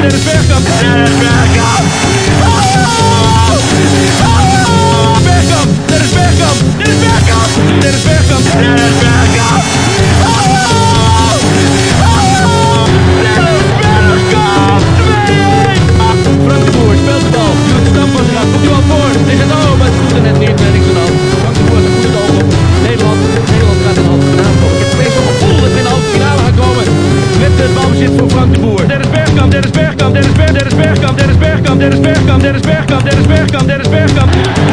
Dennis Bergkamp. Dennis Bergkamp. Bergkamp. Dennis Bergkamp. Dennis Bergkamp. Dennis Bergkamp. Dennis Bergkamp. Frank de Boer speelt de bal. Doet de stampas eraf. Komt hij wel voor. Is het over? Het voet er net niet. Niks aan de hand. Frank de Boer heeft een goede oog op. Nederland gaat in de halve finale komen. Ik heb tenminste zo'n gevoel dat we in de halve finale gaan komen. Met de balbezit voor Frank de Boer. Dennis Bergkamp. Dennis Bergkamp. Dennis Bergkamp. Dennis Bergkamp. Dennis Bergkamp. Dennis Bergkamp. Dennis Bergkamp. Dennis Bergkamp. Dennis Bergkamp.